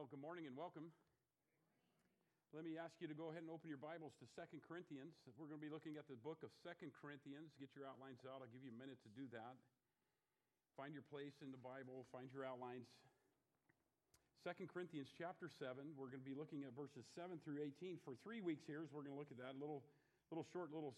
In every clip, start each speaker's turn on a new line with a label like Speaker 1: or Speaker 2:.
Speaker 1: Well, good morning and welcome. Let me ask you to go ahead and open your Bibles to 2 Corinthians. We're going to be looking at the book of 2 Corinthians. Get your outlines out. I'll give you a minute to do that. Find your place in the Bible. Find your outlines. 2 Corinthians chapter 7. We're going to be looking at verses 7 through 18 for 3 weeks here. So we're going to look at that little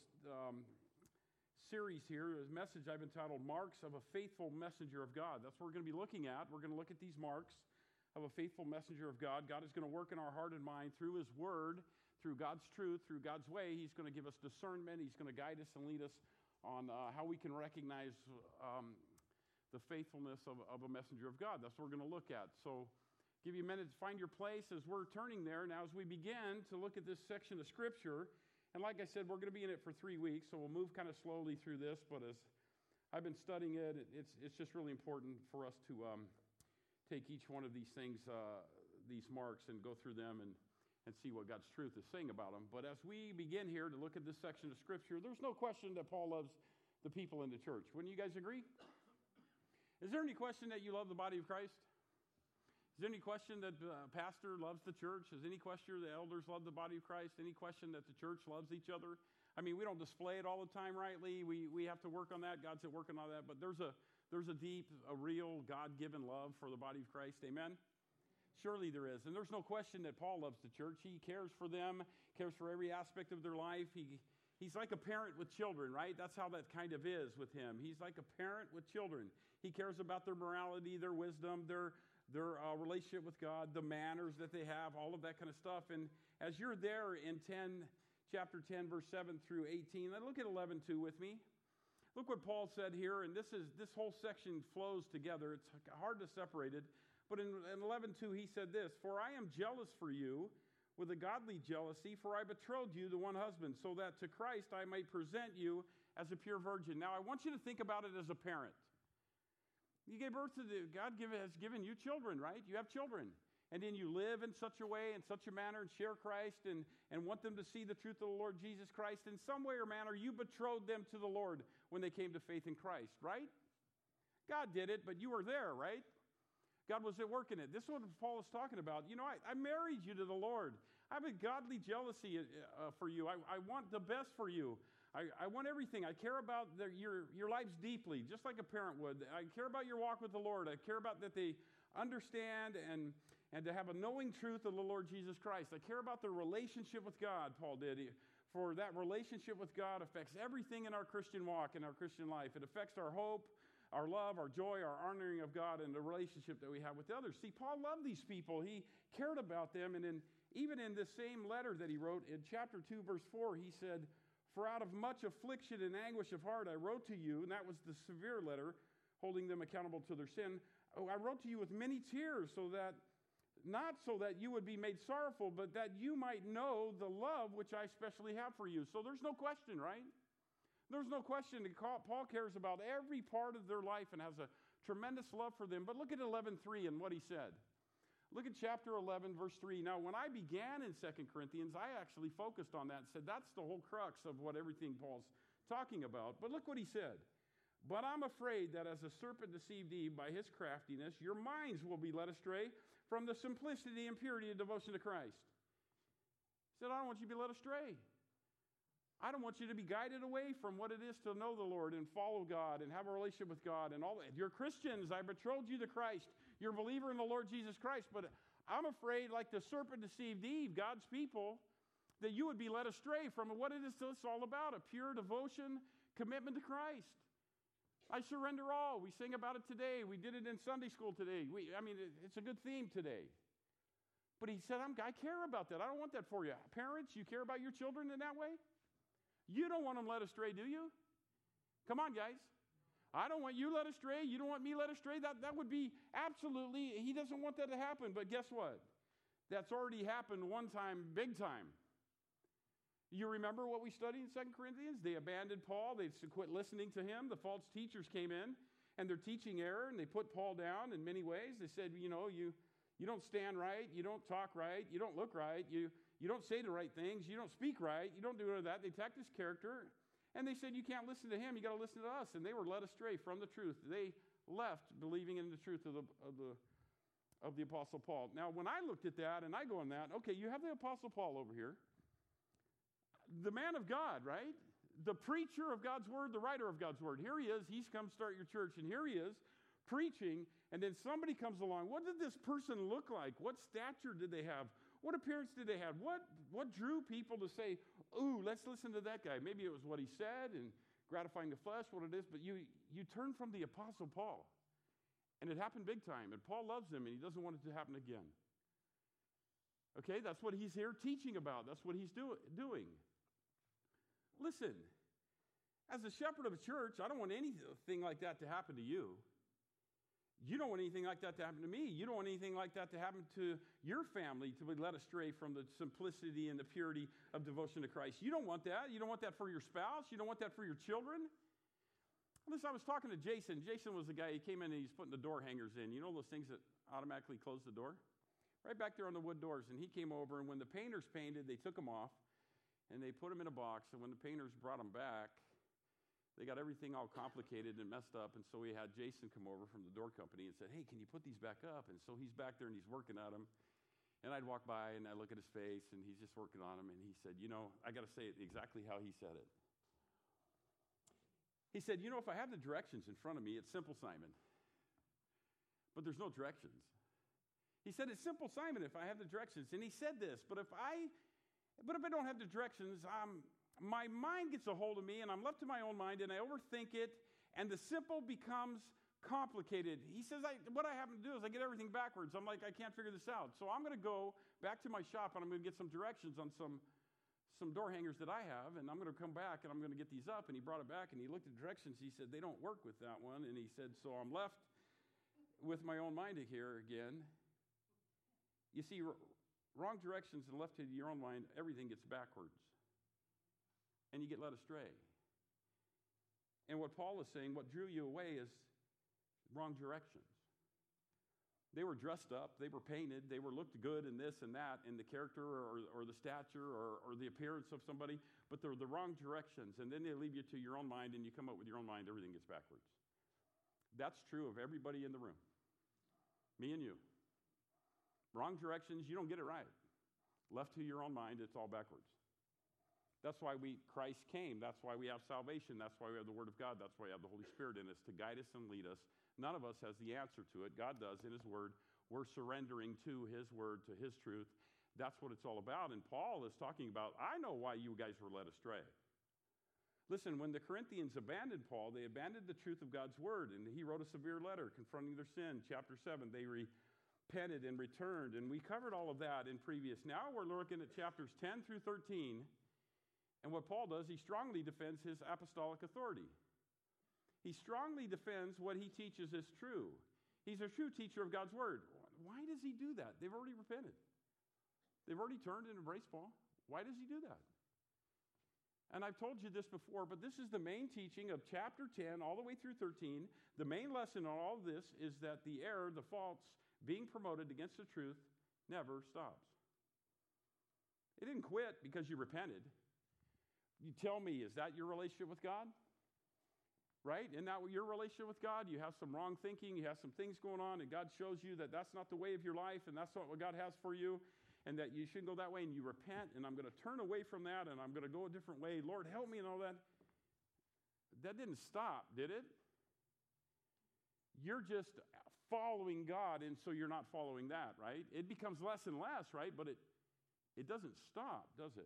Speaker 1: series here. A message I've entitled Marks of a Faithful Messenger of God. That's what we're going to be looking at. We're going to look at these marks of a faithful messenger of God. God is going to work in our heart and mind through His Word, through God's truth, through God's way. He's going to give us discernment. He's going to guide us and lead us on how we can recognize the faithfulness of a messenger of God. That's what we're going to look at. So give you a minute to find your place as we're turning there. Now, as we begin to look at this section of Scripture, and like I said, we're going to be in it for 3 weeks, so we'll move kind of slowly through this, but as I've been studying it, it's just really important for us to take each one of these things, these marks, and go through them and see what God's truth is saying about them. But as we begin here to look at this section of Scripture, there's no question that Paul loves the people in the church. Wouldn't you guys agree? Is there any question that you love the body of Christ? Is there any question that the pastor loves the church? Is any question the elders love the body of Christ? Any question that the church loves each other? I mean, we don't display it all the time rightly. We have to work on that. God's working on that. But there's a deep, a real, God-given love for the body of Christ. Amen? Surely there is. And there's no question that Paul loves the church. He cares for them, cares for every aspect of their life. He's like a parent with children, right? That's how that kind of is with him. He's like a parent with children. He cares about their morality, their wisdom, their relationship with God, the manners that they have, all of that kind of stuff. And as you're there in chapter 10, verse 7 through 18, then look at 11:2 with me. Look what Paul said here, and this whole section flows together. It's hard to separate it. But in 11:2, he said this, "For I am jealous for you with a godly jealousy, for I betrothed you to one husband, so that to Christ I might present you as a pure virgin." Now, I want you to think about it as a parent. You gave birth to God has given you children, right? You have children. And then you live in such a way, in such a manner, and share Christ and want them to see the truth of the Lord Jesus Christ. In some way or manner, you betrothed them to the Lord when they came to faith in Christ, right? God did it, but you were there, right? God was at work in it. This is what Paul is talking about. You know, I married you to the Lord. I have a godly jealousy for you. I want the best for you. I want everything. I care about your lives deeply, just like a parent would. I care about your walk with the Lord. I care about that they understand and to have a knowing truth of the Lord Jesus Christ. I care about their relationship with God, Paul did. For that relationship with God affects everything in our Christian walk, in our Christian life. It affects our hope, our love, our joy, our honoring of God, and the relationship that we have with others. See, Paul loved these people. He cared about them. And even in this same letter that he wrote, in chapter 2, verse 4, he said, "For out of much affliction and anguish of heart I wrote to you," and that was the severe letter, holding them accountable to their sin. "I wrote to you with many tears, not so that you would be made sorrowful, but that you might know the love which I especially have for you." So there's no question, right? There's no question that Paul cares about every part of their life and has a tremendous love for them. But look at 11:3 and what he said. Look at chapter 11, verse 3. Now, when I began in 2 Corinthians, I actually focused on that and said that's the whole crux of what everything Paul's talking about. But look what he said. "But I'm afraid that as a serpent deceived Eve by his craftiness, your minds will be led astray from the simplicity and purity and devotion to Christ." He said, I don't want you to be led astray. I don't want you to be guided away from what it is to know the Lord and follow God and have a relationship with God and all that. You're Christians. I betrothed you to Christ. You're a believer in the Lord Jesus Christ. But I'm afraid, like the serpent deceived Eve, God's people, that you would be led astray from what it is it's all about, a pure devotion, commitment to Christ. I surrender all. We sing about it today. We did it in Sunday school today. It's a good theme today. But he said, I care about that. I don't want that for you. Parents, you care about your children in that way? You don't want them led astray, do you? Come on, guys. I don't want you led astray. You don't want me led astray. That would be absolutely, he doesn't want that to happen. But guess what? That's already happened one time, big time. You remember what we studied in 2 Corinthians? They abandoned Paul. They quit listening to him. The false teachers came in, and they're teaching error, and they put Paul down in many ways. They said, you don't stand right. You don't talk right. You don't look right. You don't say the right things. You don't speak right. You don't do any of that. They attacked his character, and they said, you can't listen to him. You got to listen to us. And they were led astray from the truth. They left believing in the truth of of the Apostle Paul. Now, when I looked at that and I go on that, okay, you have the Apostle Paul over here, the man of God, right? The preacher of God's word, the writer of God's word. Here he is. He's come start your church, and here he is preaching, and then somebody comes along. What did this person look like? What stature did they have? What appearance did they have? What drew people to say, ooh, let's listen to that guy? Maybe it was what he said and gratifying the flesh, what it is, but you turn from the Apostle Paul. And it happened big time, and Paul loves him, and he doesn't want it to happen again. Okay, that's what he's here teaching about. That's what he's doing. Listen, as a shepherd of a church, I don't want anything like that to happen to you. You don't want anything like that to happen to me. You don't want anything like that to happen to your family, to be led astray from the simplicity and the purity of devotion to Christ. You don't want that. You don't want that for your spouse. You don't want that for your children. Listen, I was talking to Jason. Jason was the guy, he came in and he's putting the door hangers in. You know those things that automatically close the door? Right back there on the wood doors. And he came over, and when the painters painted, they took them off, and they put them in a box. And when the painters brought them back, they got everything all complicated and messed up, and so we had Jason come over from the door company and said, hey, can you put these back up? And so he's back there, and he's working at them. And I'd walk by, and I look at his face, and he's just working on them. And he said, you know, I got to say it exactly how he said it. He said, you know, if I have the directions in front of me, it's simple, Simon. But there's no directions. He said, it's simple, Simon, if I have the directions. And he said this, but if I don't have the directions, my mind gets a hold of me, and I'm left to my own mind, and I overthink it, and the simple becomes complicated. He says, what I happen to do is I get everything backwards. I'm like, I can't figure this out. So I'm going to go back to my shop, and I'm going to get some directions on some door hangers that I have, and I'm going to come back, and I'm going to get these up. And he brought it back, and he looked at the directions. He said, they don't work with that one. And he said, so I'm left with my own mind here again. You see, wrong directions and left to your own mind, everything gets backwards. And you get led astray. And what Paul is saying, what drew you away is wrong directions. They were dressed up, they were painted, they were looked good in this and that, in the character or the stature or the appearance of somebody, but they're the wrong directions. And then they leave you to your own mind, and you come up with your own mind, everything gets backwards. That's true of everybody in the room. Me and you. Wrong directions, you don't get it right. Left to your own mind, it's all backwards. That's why Christ came. That's why we have salvation. That's why we have the Word of God. That's why we have the Holy Spirit in us to guide us and lead us. None of us has the answer to it. God does in His Word. We're surrendering to His Word, to His truth. That's what it's all about. And Paul is talking about, I know why you guys were led astray. Listen, when the Corinthians abandoned Paul, they abandoned the truth of God's Word. And he wrote a severe letter confronting their sin. Chapter 7, they repented and returned. And we covered all of that in previous. Now we're looking at chapters 10 through 13. And what Paul does, he strongly defends his apostolic authority. He strongly defends what he teaches is true. He's a true teacher of God's word. Why does he do that? They've already repented. They've already turned and embraced Paul. Why does he do that? And I've told you this before, but this is the main teaching of chapter 10 all the way through 13. The main lesson on all of this is that the error, the faults being promoted against the truth never stops. It didn't quit because you repented. You tell me, is that your relationship with God? Right? Isn't that your relationship with God? You have some wrong thinking, you have some things going on, and God shows you that that's not the way of your life, and that's not what God has for you, and that you shouldn't go that way, and you repent, and I'm going to turn away from that, and I'm going to go a different way. Lord, help me and all that. That didn't stop, did it? You're just following God, and so you're not following that, right? It becomes less and less, right? But it doesn't stop, does it?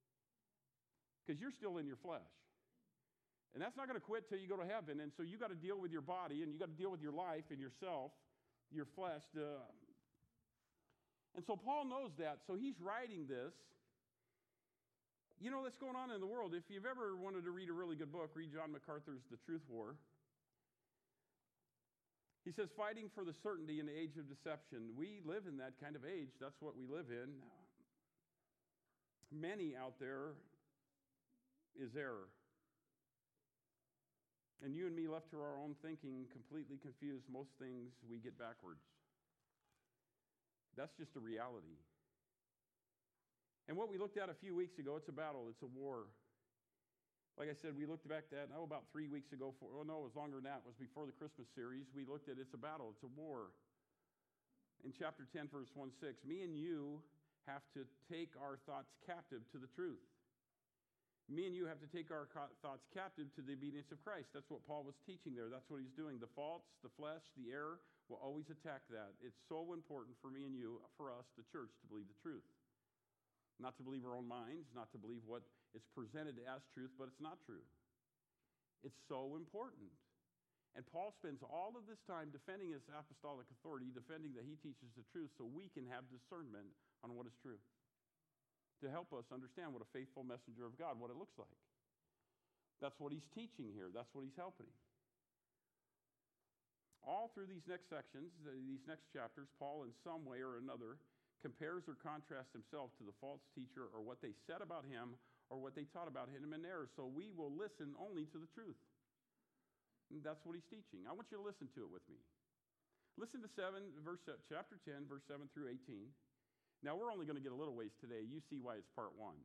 Speaker 1: Because you're still in your flesh. And that's not going to quit till you go to heaven. And so you got to deal with your body, and you got to deal with your life and yourself, your flesh. And so Paul knows that. So he's writing this. You know what's going on in the world. If you've ever wanted to read a really good book, read John MacArthur's The Truth War. He says, fighting for the certainty in the age of deception. We live in that kind of age. That's what we live in. Many out there is error. And you and me left to our own thinking, completely confused, most things we get backwards. That's just a reality. And what we looked at a few weeks ago, it's a battle, it's a war. Like I said, we looked back at that, about 3 weeks ago. It was longer than that. It was before the Christmas series. We looked at it's a battle, it's a war. in chapter 10, verse 1-6, me and you have to take our thoughts captive to the truth. Me and you have to take our thoughts captive to the obedience of Christ. That's what Paul was teaching there. That's what he's doing. The faults, the flesh, the error will always attack that. It's so important for me and you, for us, the church, to believe the truth. Not to believe our own minds, not to believe what is presented as truth, but it's not true. It's so important. And Paul spends all of this time defending his apostolic authority, defending that he teaches the truth so we can have discernment on what is true, to help us understand what a faithful messenger of God, what it looks like. That's what he's teaching here. That's what he's helping. All through these next sections, these next chapters, Paul in some way or another compares or contrasts himself to the false teacher or what they said about him or what they taught about him in error. So we will listen only to the truth. And that's what he's teaching. I want you to listen to it with me. Listen to chapter 10, verse 7 through 18. Now, we're only going to get a little ways today. You see why it's part 1.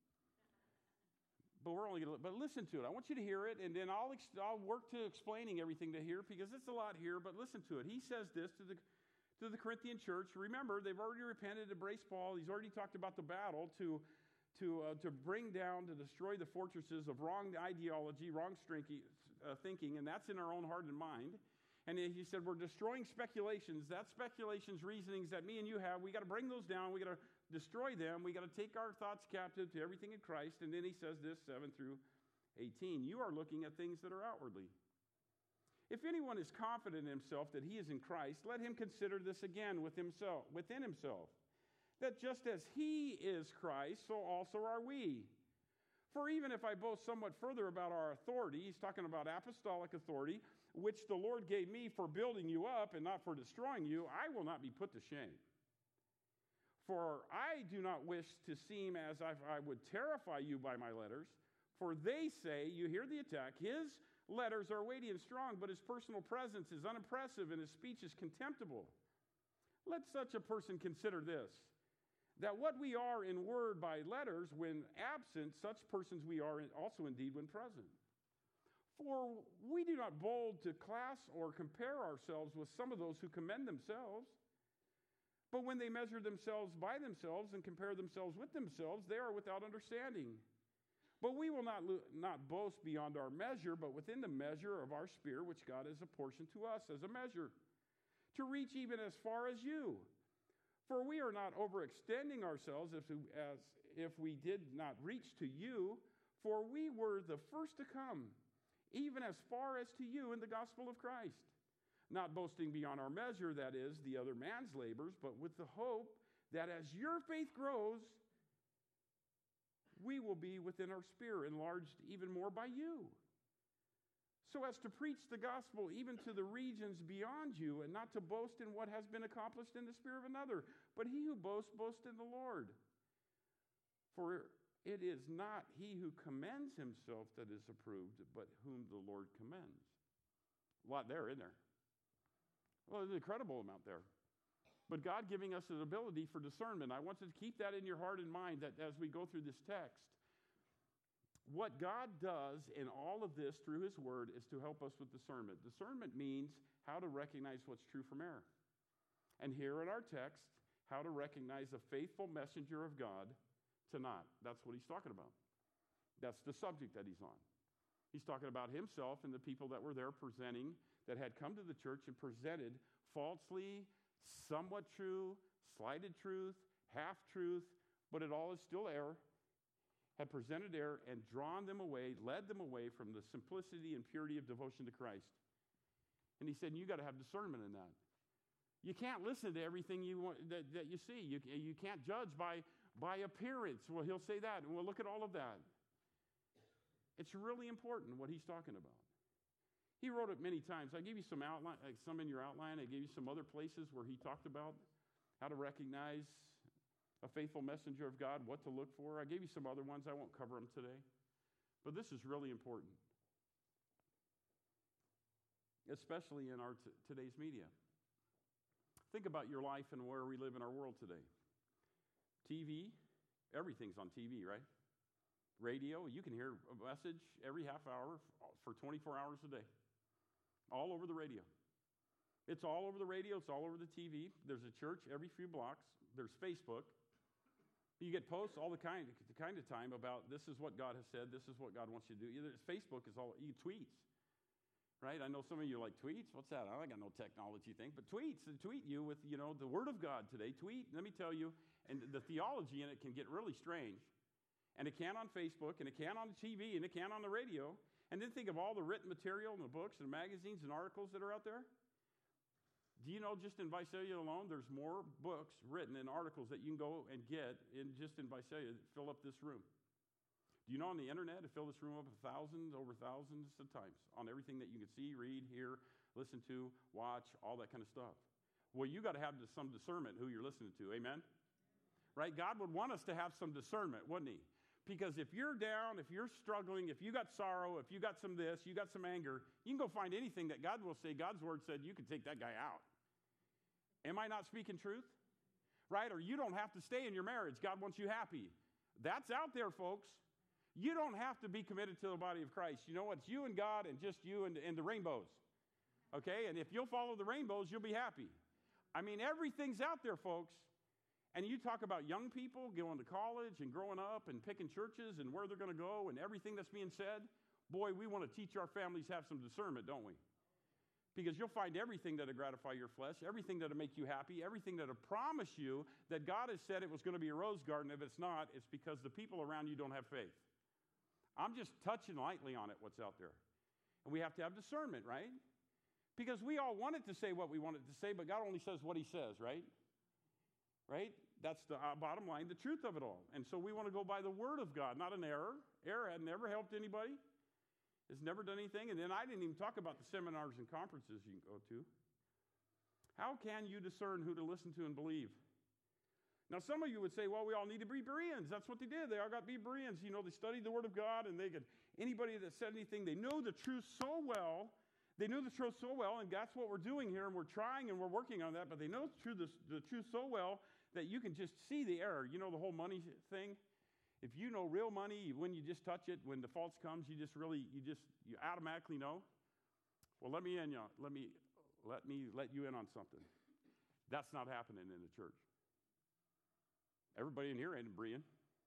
Speaker 1: But listen to it. I want you to hear it, and then I'll work to explaining everything to here because it's a lot here, but listen to it. He says this to the Corinthian church. Remember, they've already repented, embraced Paul. He's already talked about the battle to bring down, to destroy the fortresses of wrong ideology, wrong thinking, and that's in our own heart and mind. And he said, we're destroying speculations. That speculations, reasonings that me and you have, we got to bring those down. We got to destroy them. We got to take our thoughts captive to everything in Christ. And then he says this, 7 through 18. You are looking at things that are outwardly. If anyone is confident in himself that he is in Christ, let him consider this again within himself, that just as he is Christ, so also are we. For even if I boast somewhat further about our authority, he's talking about apostolic authority, which the Lord gave me for building you up and not for destroying you, I will not be put to shame. For I do not wish to seem as if I would terrify you by my letters, for they say, you hear the attack, his letters are weighty and strong, but his personal presence is unimpressive and his speech is contemptible. Let such a person consider this, that what we are in word by letters when absent, such persons we are also indeed when present. For we do not bold to class or compare ourselves with some of those who commend themselves. But when they measure themselves by themselves and compare themselves with themselves, they are without understanding. But we will not boast beyond our measure, but within the measure of our spirit, which God has apportioned to us as a measure, to reach even as far as you. For we are not overextending ourselves as if we did not reach to you, for we were the first to come, even as far as to you in the gospel of Christ. Not boasting beyond our measure, that is, the other man's labors, but with the hope that as your faith grows, we will be within our sphere enlarged even more by you, so as to preach the gospel even to the regions beyond you, and not to boast in what has been accomplished in the sphere of another. But he who boasts in the Lord. For it is not he who commends himself that is approved, but whom the Lord commends. A lot there, isn't there? Well, there's an incredible amount there. But God giving us an ability for discernment. I want you to keep that in your heart and mind that as we go through this text, what God does in all of this through his word is to help us with discernment. Discernment means how to recognize what's true from error. And here in our text, how to recognize a faithful messenger of God to not. That's what he's talking about. That's the subject that he's on. He's talking about himself and the people that were there presenting, that had come to the church and presented falsely, somewhat true, slighted truth, half-truth, but it all is still error, had presented error and drawn them away, led them away from the simplicity and purity of devotion to Christ. And he said, you got to have discernment in that. You can't listen to everything you want, that you see. You can't judge by appearance. Well, he'll say that, and we'll look at all of that. It's really important what he's talking about. He wrote it many times. I gave you some outline, some in your outline. I gave you some other places where he talked about how to recognize a faithful messenger of God, what to look for. I gave you some other ones. I won't cover them today. But this is really important, especially in our today's media. Think about your life and where we live in our world today. TV, everything's on TV, right? Radio, you can hear a message every half hour for 24 hours a day, all over the radio. It's all over the radio. It's all over the TV. There's a church every few blocks. There's Facebook. You get posts all the kind of time about this is what God has said. This is what God wants you to do. Either Facebook is all tweets, right? I know some of you are like, tweets? What's that? I got no technology thing. But tweets, they tweet you with, the Word of God today. Tweet, let me tell you, and the theology in it can get really strange. And it can on Facebook, and it can on the TV, and it can on the radio. And then think of all the written material and the books and magazines and articles that are out there. Do you know just in Visalia alone, there's more books written and articles that you can go and get just in Visalia that fill up this room? Do you know on the internet it fill this room up over thousands of times on everything that you can see, read, hear, listen to, watch, all that kind of stuff? Well, you got to have some discernment who you're listening to. Amen? Right? God would want us to have some discernment, wouldn't he? Because if you're down, if you're struggling, if you got sorrow, if you got some this, you got some anger, you can go find anything that God will say. God's word said you can take that guy out. Am I not speaking truth? Right? Or you don't have to stay in your marriage. God wants you happy. That's out there, folks. You don't have to be committed to the body of Christ. You know what? It's you and God and just you and the rainbows. Okay? And if you'll follow the rainbows, you'll be happy. I mean, everything's out there, folks. And you talk about young people going to college and growing up and picking churches and where they're going to go and everything that's being said. Boy, we want to teach our families have some discernment, don't we? Because you'll find everything that'll gratify your flesh, everything that'll make you happy, everything that'll promise you that God has said it was going to be a rose garden. If it's not, it's because the people around you don't have faith. I'm just touching lightly on it, what's out there. And we have to have discernment, right? Because we all want it to say what we want it to say, but God only says what he says, right? Right? That's the bottom line, the truth of it all. And so we want to go by the word of God, not an error. Error had never helped anybody. It's never done anything. And then I didn't even talk about the seminars and conferences you can go to. How can you discern who to listen to and believe? Now, some of you would say, well, we all need to be Bereans. That's what they did. They all got to be Bereans. They studied the word of God, and anybody that said anything, they know the truth so well. They knew the truth so well, and that's what we're doing here, and we're trying and we're working on that, but they know the truth so well that you can just see the error. The whole money thing? If you know real money, when you just touch it, when defaults comes, you automatically know. Well, let me let you in on something. That's not happening in the church. Everybody in here ain't a Berean.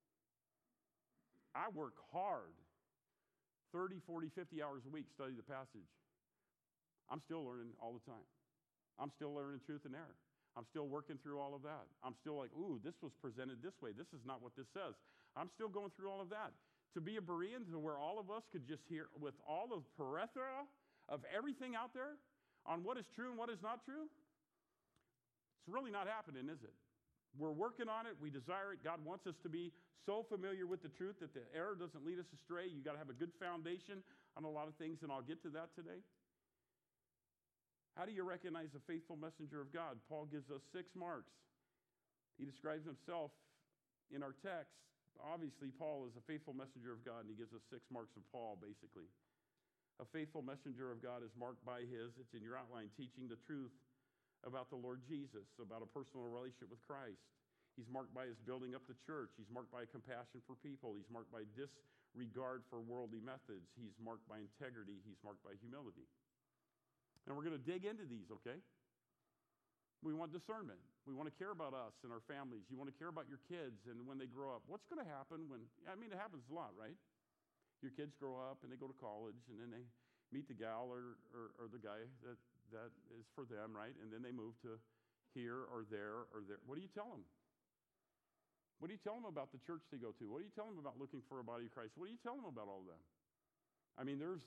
Speaker 1: I work hard, 30, 40, 50 hours a week, study the passage. I'm still learning all the time. I'm still learning truth and error. I'm still working through all of that. I'm still like, ooh, this was presented this way. This is not what this says. I'm still going through all of that. To be a Berean, to where all of us could just hear with all the plethora of everything out there on what is true and what is not true, it's really not happening, is it? We're working on it. We desire it. God wants us to be so familiar with the truth that the error doesn't lead us astray. You got to have a good foundation on a lot of things, and I'll get to that today. How do you recognize a faithful messenger of God? Paul gives us 6 marks. He describes himself in our text. Obviously, Paul is a faithful messenger of God, and he gives us 6 marks of Paul, basically. A faithful messenger of God is marked by it's in your outline, teaching the truth about the Lord Jesus, about a personal relationship with Christ. He's marked by his building up the church. He's marked by compassion for people. He's marked by disregard for worldly methods. He's marked by integrity. He's marked by humility. And we're going to dig into these, okay? We want discernment. We want to care about us and our families. You want to care about your kids and when they grow up. What's going to happen it happens a lot, right? Your kids grow up and they go to college and then they meet the gal or the guy that is for them, right? And then they move to here or there or there. What do you tell them? What do you tell them about the church they go to? What do you tell them about looking for a body of Christ? What do you tell them about all of that? I mean, there's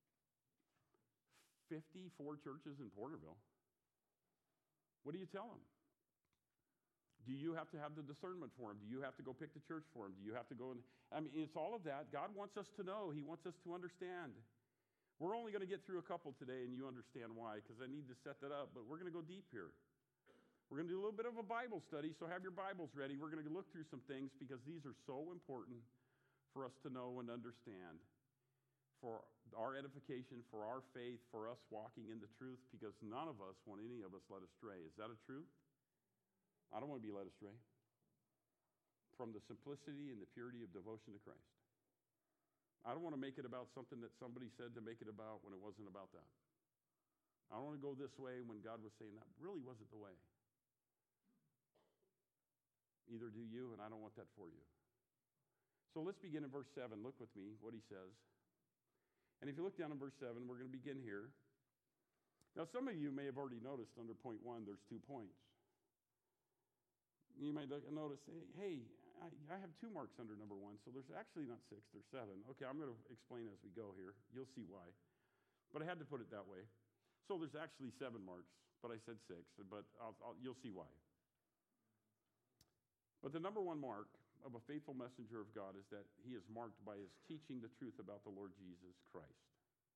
Speaker 1: 54 churches in Porterville. What do you tell them? Do you have to have the discernment for them? Do you have to go pick the church for them? Do you have to go it's all of that. God wants us to know. He wants us to understand. We're only going to get through a couple today, and you understand why, because I need to set that up, but we're going to go deep here. We're going to do a little bit of a Bible study, so have your Bibles ready. We're going to look through some things because these are so important for us to know and understand, for our edification, for our faith, for us walking in the truth, because none of us want any of us led astray. Is that a truth? I don't want to be led astray from the simplicity and the purity of devotion to Christ. I don't want to make it about something that somebody said to make it about when it wasn't about that. I don't want to go this way when God was saying that really wasn't the way. Either do you, and I don't want that for you. So let's begin in verse 7. Look with me what he says. And if you look down in verse 7, we're going to begin here. Now, some of you may have already noticed under point 1, there's 2 points. You might notice, hey, I have 2 marks under number 1, so there's actually not 6, there's 7. Okay, I'm going to explain as we go here. You'll see why. But I had to put it that way. So there's actually 7 marks, but I said 6, but you'll see why. But the number 1 mark of a faithful messenger of God is that he is marked by his teaching the truth about the Lord Jesus Christ.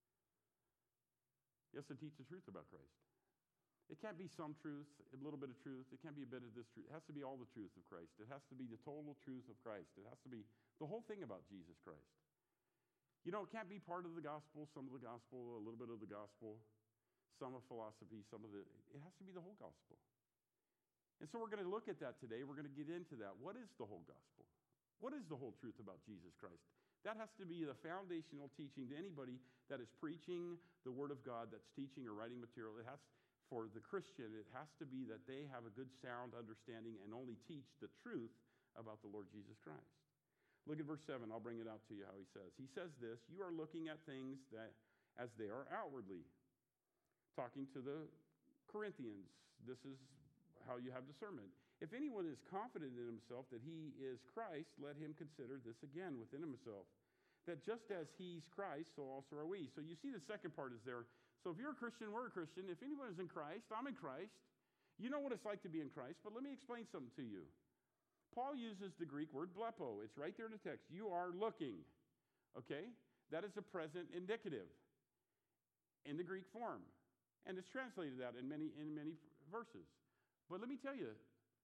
Speaker 1: He has to teach the truth about Christ. It can't be some truth, a little bit of truth. It can't be a bit of this truth. It has to be all the truth of Christ. It has to be the total truth of Christ. It has to be the whole thing about Jesus Christ. You know, it can't be part of the gospel, some of the gospel, a little bit of the gospel, some of philosophy, some of it has to be the whole gospel. And so we're going to look at that today. We're going to get into that. What is the whole gospel? What is the whole truth about Jesus Christ? That has to be the foundational teaching to anybody that is preaching the Word of God, that's teaching or writing material. It has, for the Christian, it has to be that they have a good, sound understanding and only teach the truth about the Lord Jesus Christ. Look at verse 7. I'll bring it out to you how he says. He says this, you are looking at things that as they are outwardly. Talking to the Corinthians, this is how you have discernment. If anyone is confident in himself that he is Christ, let him consider this again within himself, that just as he's Christ, so also are we. So you see the second part is there. So if you're a Christian, we're a Christian. If anyone is in Christ, I'm in Christ. You know what it's like to be in Christ, but let me explain something to you. Paul uses the Greek word blepo. It's right there in the text. You are looking, okay? That is a present indicative in the Greek form. And it's translated that in many verses. But let me tell you,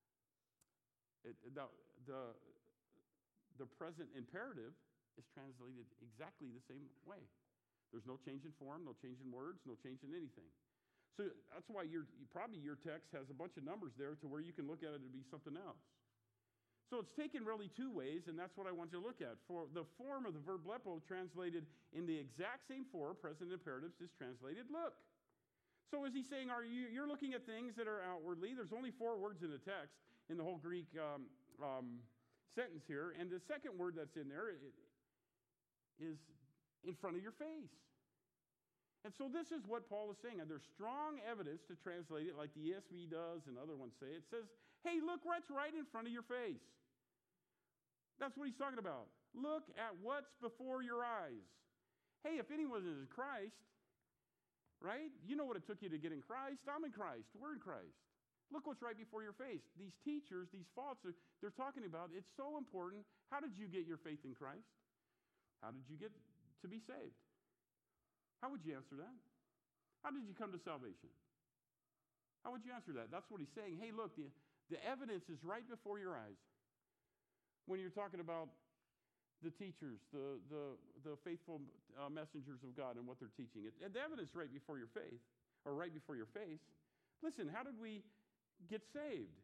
Speaker 1: the present imperative is translated exactly the same way. There's no change in form, no change in words, no change in anything. So that's why probably your text has a bunch of numbers there to where you can look at it to be something else. So it's taken really 2 ways, and that's what I want you to look at. For the form of the verb blepo translated in the exact same form, present imperatives, is translated look. So is he saying, you're looking at things that are outwardly? There's only 4 words in the text, in the whole Greek sentence here. And the second word that's in there is in front of your face. And so this is what Paul is saying. And there's strong evidence to translate it like the ESV does and other ones say. It says, hey, look what's right in front of your face. That's what he's talking about. Look at what's before your eyes. Hey, if anyone is in Christ, right? You know what it took you to get in Christ. I'm in Christ. We're in Christ. Look what's right before your face. These teachers, these faults, they're talking about, it's so important. How did you get your faith in Christ? How did you get to be saved? How would you answer that? How did you come to salvation? How would you answer that? That's what he's saying. Hey, look, the evidence is right before your eyes. When you're talking about the teachers, the faithful messengers of God and what they're teaching. The evidence right before your faith, or right before your face. Listen, how did we get saved?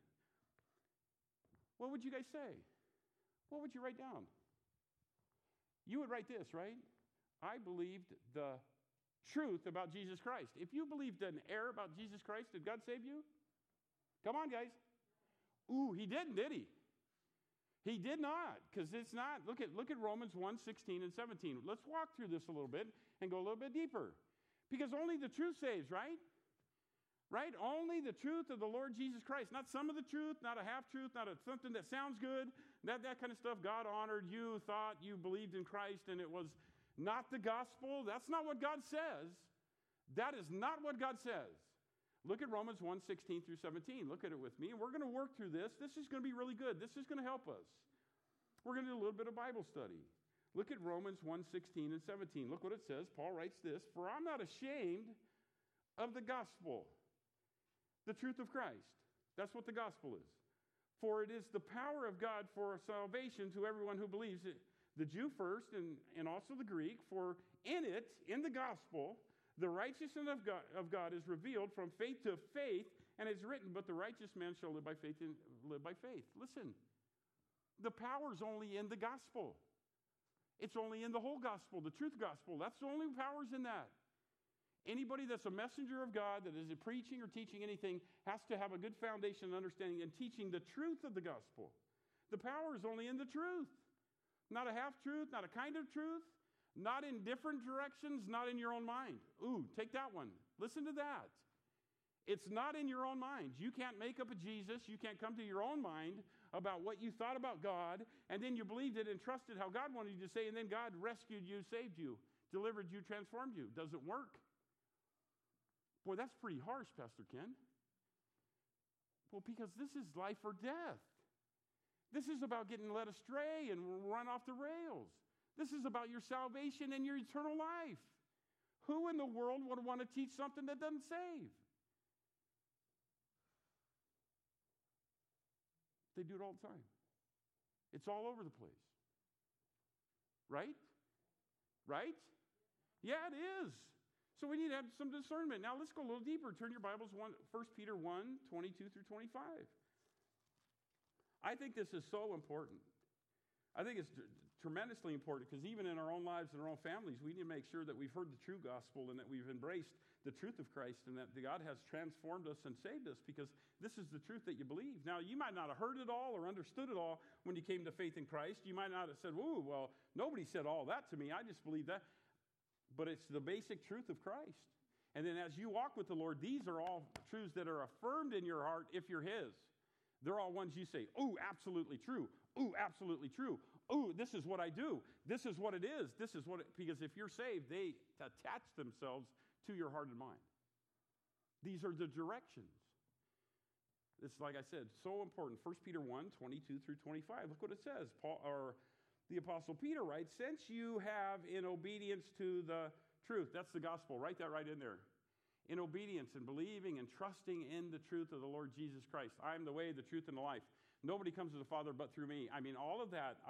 Speaker 1: What would you guys say? What would you write down? You would write this, right? I believed the truth about Jesus Christ. If you believed an error about Jesus Christ, did God save you? Come on, guys. Ooh, he didn't, did he? He did not, because it's not. Look at Romans 1, 16 and 17. Let's walk through this a little bit and go a little bit deeper. Because only the truth saves, right? Right? Only the truth of the Lord Jesus Christ. Not some of the truth, not a half-truth, not something that sounds good, that kind of stuff. God honored you, thought you believed in Christ, and it was not the gospel. That's not what God says. That is not what God says. Look at Romans 1, 16 through 17. Look at it with me. And we're going to work through this. This is going to be really good. This is going to help us. We're going to do a little bit of Bible study. Look at Romans 1, 16 and 17. Look what it says. Paul writes this, for I'm not ashamed of the gospel, the truth of Christ. That's what the gospel is. For it is the power of God for salvation to everyone who believes it. The Jew first and also the Greek. For in it, in the gospel, the righteousness of God is revealed from faith to faith, and it's written, but the righteous man shall live by faith and live by faith. Listen, the power's only in the gospel. It's only in the whole gospel, the truth gospel. That's the only power's in that. Anybody that's a messenger of God that is preaching or teaching anything has to have a good foundation and understanding and teaching the truth of the gospel. The power is only in the truth. Not a half-truth, not a kind of truth, not in different directions, not in your own mind. Ooh, take that one. Listen to that. It's not in your own mind. You can't make up a Jesus. You can't come to your own mind about what you thought about God, and then you believed it and trusted how God wanted you to say, and then God rescued you, saved you, delivered you, transformed you. Doesn't work. Boy, that's pretty harsh, Pastor Ken. Well, because this is life or death. This is about getting led astray and run off the rails. This is about your salvation and your eternal life. Who in the world would want to teach something that doesn't save? They do it all the time. It's all over the place. Right? Right? Yeah, it is. So we need to have some discernment. Now let's go a little deeper. Turn your Bibles 1 Peter 1, 22 through 25. I think this is so important. I think it's tremendously important because even in our own lives and our own families, we need to make sure that we've heard the true gospel and that we've embraced the truth of Christ and that God has transformed us and saved us because this is the truth that you believe. Now, you might not have heard it all or understood it all when you came to faith in Christ. You might not have said, "Ooh, well, nobody said all that to me. I just believe that." But it's the basic truth of Christ. And then as you walk with the Lord, these are all truths that are affirmed in your heart if you're His. They're all ones you say, "Ooh, absolutely true. Ooh, absolutely true. Ooh, this is what I do. This is what it is. This is what it," because if you're saved, they attach themselves to your heart and mind. These are the directions. It's like I said, so important. 1 Peter 1, 22 through 25. Look what it says. The Apostle Peter writes, "Since you have in obedience to the truth," that's the gospel. Write that right in there. In obedience and believing and trusting in the truth of the Lord Jesus Christ. I am the way, the truth, and the life. Nobody comes to the Father but through me. I mean, all of that.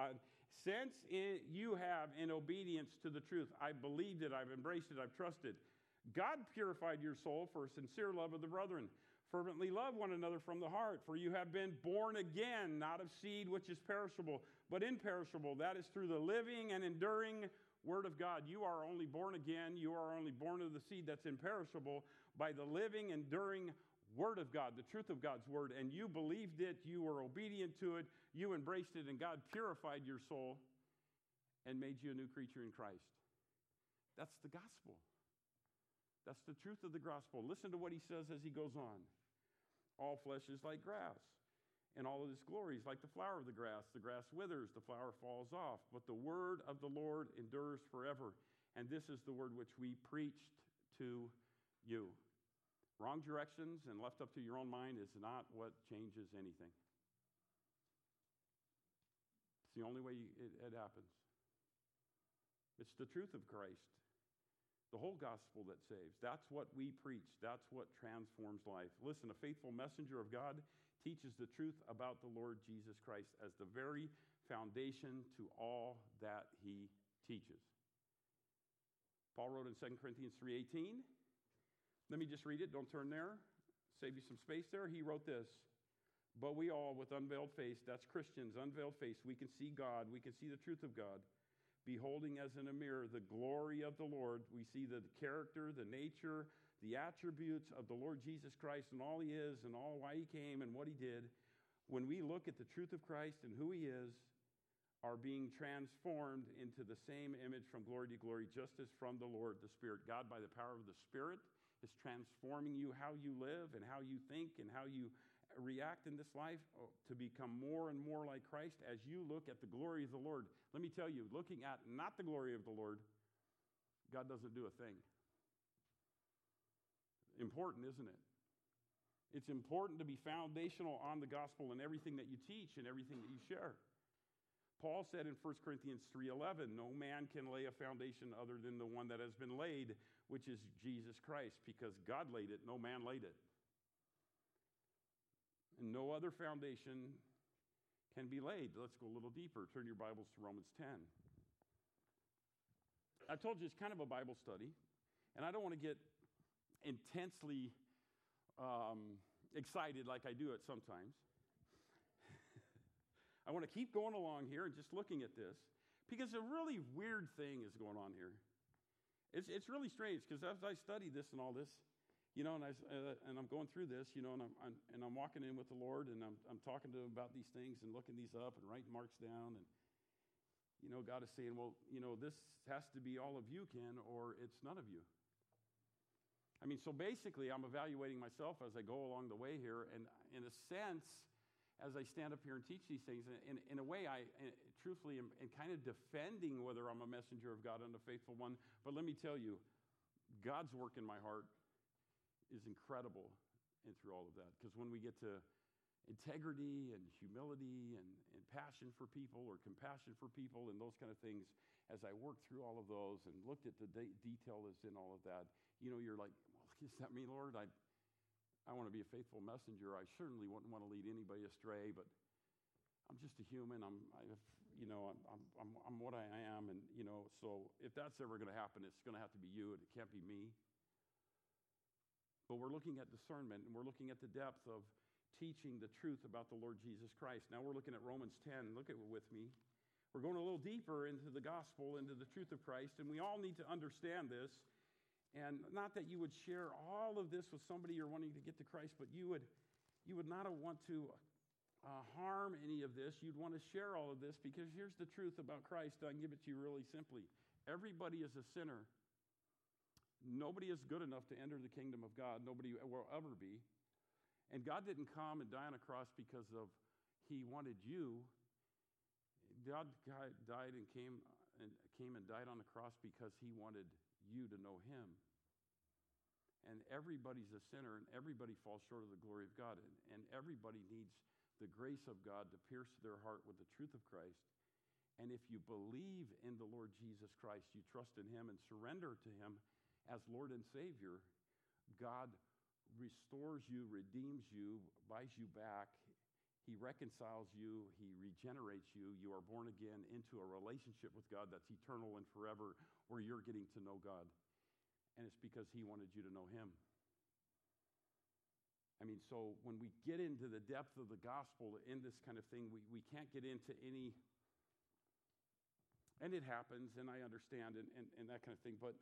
Speaker 1: You have in obedience to the truth. I believed it. I've embraced it. I've trusted. God purified your soul for a sincere love of the brethren. Fervently love one another from the heart, for you have been born again, not of seed which is perishable, but imperishable. That is through the living and enduring Word of God. You are only born again. You are only born of the seed that's imperishable by the living, enduring Word of God, the truth of God's Word. And you believed it. You were obedient to it. You embraced it, and God purified your soul and made you a new creature in Christ. That's the gospel. That's the truth of the gospel. Listen to what he says as he goes on. All flesh is like grass, and all of its glory is like the flower of the grass. The grass withers, the flower falls off, but the word of the Lord endures forever. And this is the word which we preached to you. Wrong directions and left up to your own mind is not what changes anything. It's the only way it happens. It's the truth of Christ, the whole gospel that saves. That's what we preach. That's what transforms life. Listen, a faithful messenger of God teaches the truth about the Lord Jesus Christ as the very foundation to all that he teaches. Paul wrote in 2 Corinthians 3:18. Let me just read it. Don't turn there. Save you some space there. He wrote this. But we all, with unveiled face, that's Christians, unveiled face, we can see God. We can see the truth of God. Beholding as in a mirror the glory of the Lord, we see the character, the nature, the attributes of the Lord Jesus Christ and all he is and all why he came and what he did. When we look at the truth of Christ and who he is, are being transformed into the same image from glory to glory, just as from the Lord, the Spirit. God, by the power of the Spirit, is transforming you, how you live and how you think and how you react in this life to become more and more like Christ as you look at the glory of the Lord. Let me tell you, looking at not the glory of the Lord, God doesn't do a thing. Important, isn't it? It's important to be foundational on the gospel in everything that you teach and everything that you share. Paul said in 1 Corinthians 3:11, no man can lay a foundation other than the one that has been laid, which is Jesus Christ, because God laid it, no man laid it. And no other foundation can be laid. Let's go a little deeper. Turn your Bibles to Romans 10. I told you it's kind of a Bible study, and I don't want to get intensely excited like I do it sometimes. I want to keep going along here and just looking at this because a really weird thing is going on here. It's really strange because as I study this and all this, and I'm going through this, and I'm walking in with the Lord, and I'm talking to him about these things and looking these up and writing marks down, and God is saying, well, this has to be all of you, Ken, or it's none of you. So basically, I'm evaluating myself as I go along the way here, and in a sense, as I stand up here and teach these things, in a way, I truthfully am kind of defending whether I'm a messenger of God and a faithful one. But let me tell you, God's work in my heart is incredible and through all of that. Because when we get to integrity and humility and passion for people or compassion for people and those kind of things, as I work through all of those and looked at the detail that's in all of that, you're like, well, is that me, Lord? I want to be a faithful messenger. I certainly wouldn't want to lead anybody astray, but I'm just a human. I'm what I am, and so if that's ever going to happen, it's going to have to be you, and it can't be me. But we're looking at discernment, and we're looking at the depth of teaching the truth about the Lord Jesus Christ. Now we're looking at Romans 10. Look at it with me. We're going a little deeper into the gospel, into the truth of Christ, and we all need to understand this. And not that you would share all of this with somebody you're wanting to get to Christ, but you would not want to harm any of this. You'd want to share all of this, because here's the truth about Christ. I can give it to you really simply. Everybody is a sinner. Nobody is good enough to enter the kingdom of God. Nobody will ever be. And God didn't come and die on a cross because he wanted you. God died and came and died on the cross because he wanted you to know him. And everybody's a sinner, and everybody falls short of the glory of God. And everybody needs the grace of God to pierce their heart with the truth of Christ. And if you believe in the Lord Jesus Christ, you trust in him and surrender to him as Lord and Savior, God restores you, redeems you, buys you back. He reconciles you. He regenerates you. You are born again into a relationship with God that's eternal and forever, where you're getting to know God. And it's because he wanted you to know him. So when we get into the depth of the gospel in this kind of thing, we can't get into any, and it happens, and I understand, and that kind of thing, but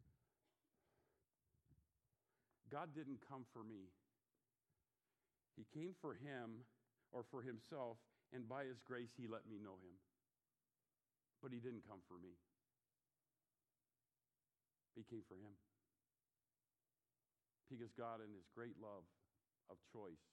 Speaker 1: God didn't come for me. He came for him, or for himself, and by his grace, he let me know him. But he didn't come for me. He came for him. Because God, in his great love of choice,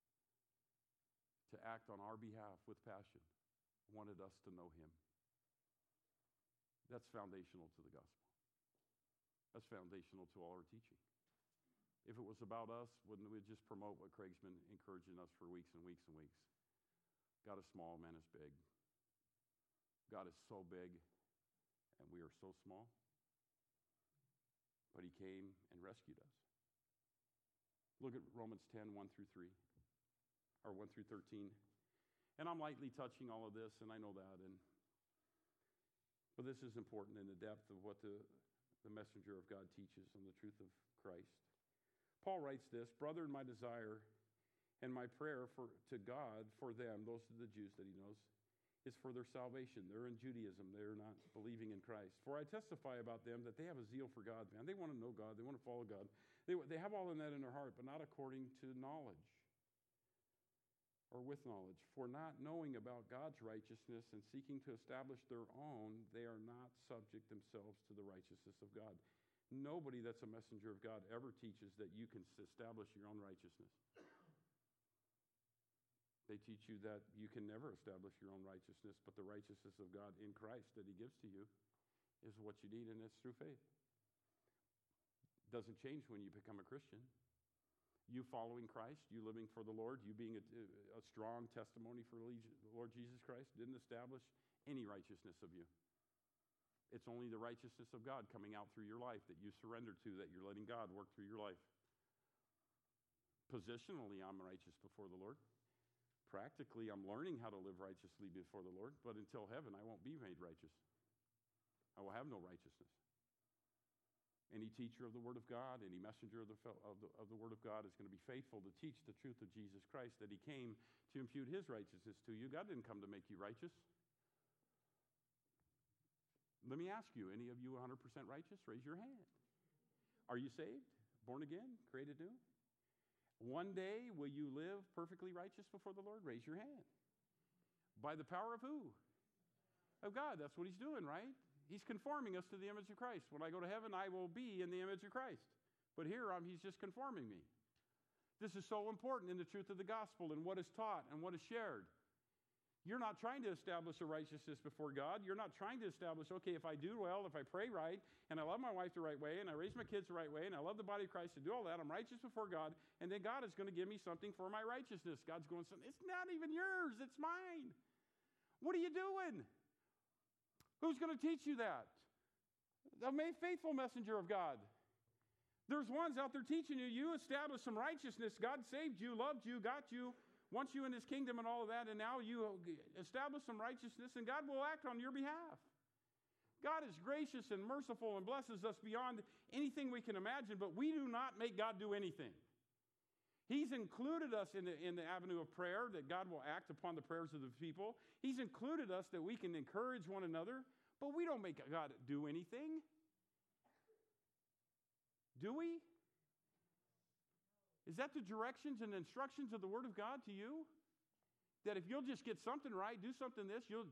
Speaker 1: to act on our behalf with passion, wanted us to know him. That's foundational to the gospel. That's foundational to all our teaching. If it was about us, wouldn't we just promote what Craig's been encouraging us for weeks and weeks and weeks? God is small, man is big. God is so big, and we are so small. But he came and rescued us. Look at Romans 10, 1 through 3, or 1 through 13. And I'm lightly touching all of this, and I know that. But this is important in the depth of what the messenger of God teaches on the truth of Christ. Paul writes this, "Brethren, my desire and my prayer to God for them," those are the Jews that he knows, "is for their salvation." They're in Judaism. They're not believing in Christ. "For I testify about them that they have a zeal for God." Man, they want to know God. They want to follow God. They have all of that in their heart, but not according to knowledge or with knowledge. "For not knowing about God's righteousness and seeking to establish their own, they are not subject themselves to the righteousness of God." Nobody that's a messenger of God ever teaches that you can establish your own righteousness. They teach you that you can never establish your own righteousness, but the righteousness of God in Christ that he gives to you is what you need, and it's through faith. It doesn't change when you become a Christian. You following Christ, you living for the Lord, you being a strong testimony for the Lord Jesus Christ didn't establish any righteousness of you. It's only the righteousness of God coming out through your life that you surrender to, that you're letting God work through your life. Positionally, I'm righteous before the Lord. Practically, I'm learning how to live righteously before the Lord, but until heaven, I won't be made righteous. I will have no righteousness. Any teacher of the Word of God, any messenger of the Word of God is going to be faithful to teach the truth of Jesus Christ, that he came to impute his righteousness to you. God didn't come to make you righteous. Let me ask you, any of you 100% righteous? Raise your hand. Are you saved? Born again? Created new? One day, will you live perfectly righteous before the Lord? Raise your hand. By the power of who? Of God. That's what he's doing, right? He's conforming us to the image of Christ. When I go to heaven, I will be in the image of Christ. But here, he's just conforming me. This is so important in the truth of the gospel and what is taught and what is shared. You're not trying to establish a righteousness before God. You're not trying to establish, okay, if I do well, if I pray right, and I love my wife the right way, and I raise my kids the right way, and I love the body of Christ to do all that, I'm righteous before God, and then God is going to give me something for my righteousness. God's going, it's not even yours, it's mine. What are you doing? Who's going to teach you that? The faithful messenger of God. There's ones out there teaching you, you established some righteousness. God saved you, loved you, got you, wants you in his kingdom and all of that, and now you establish some righteousness, and God will act on your behalf. God is gracious and merciful and blesses us beyond anything we can imagine, but we do not make God do anything. He's included us in the avenue of prayer, that God will act upon the prayers of the people. He's included us that we can encourage one another, but we don't make God do anything. Do we? Is that the directions and instructions of the Word of God to you? That if you'll just get something right, do something this, you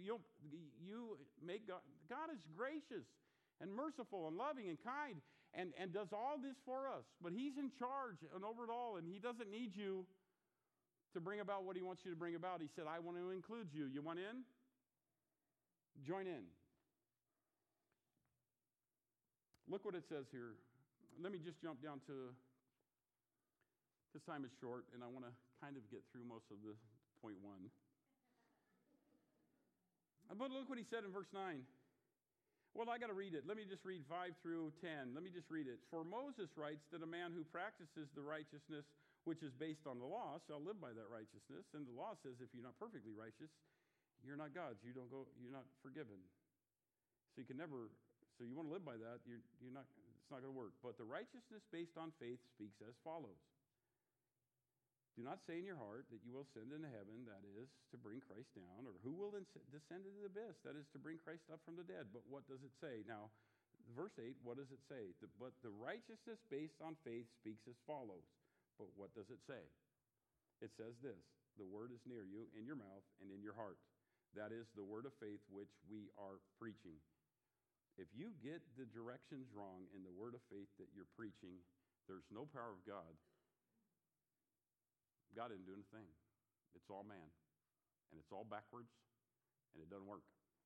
Speaker 1: make God. God is gracious and merciful and loving and kind and does all this for us. But he's in charge and over it all, and he doesn't need you to bring about what he wants you to bring about. He said, I want to include you. You want in? Join in. Look what it says here. Let me just jump down to, this time is short, and I want to kind of get through most of the point 1. But look what he said in verse 9. Well, I got to read it. Let me just read 5 through 10. Let me just read it. For Moses writes that a man who practices the righteousness which is based on the law shall live by that righteousness. And the law says if you're not perfectly righteous, you're not God's. You're not forgiven. So you can never. So you want to live by that, you're not. It's not going to work. But the righteousness based on faith speaks as follows. Do not say in your heart that you will ascend into heaven, that is, to bring Christ down, or who will descend into the abyss, that is, to bring Christ up from the dead. But what does it say? Now, verse 8, what does it say? But the righteousness based on faith speaks as follows. But what does it say? It says this, the word is near you, in your mouth and in your heart. That is the word of faith which we are preaching. If you get the directions wrong in the word of faith that you're preaching, there's no power of God. God isn't doing a thing. It's all man. And it's all backwards. And it doesn't work.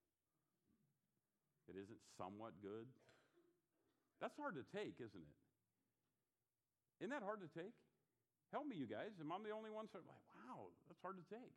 Speaker 1: It isn't somewhat good. That's hard to take, isn't it? Isn't that hard to take? Help me, you guys. Am I the only one? Like, wow, that's hard to take.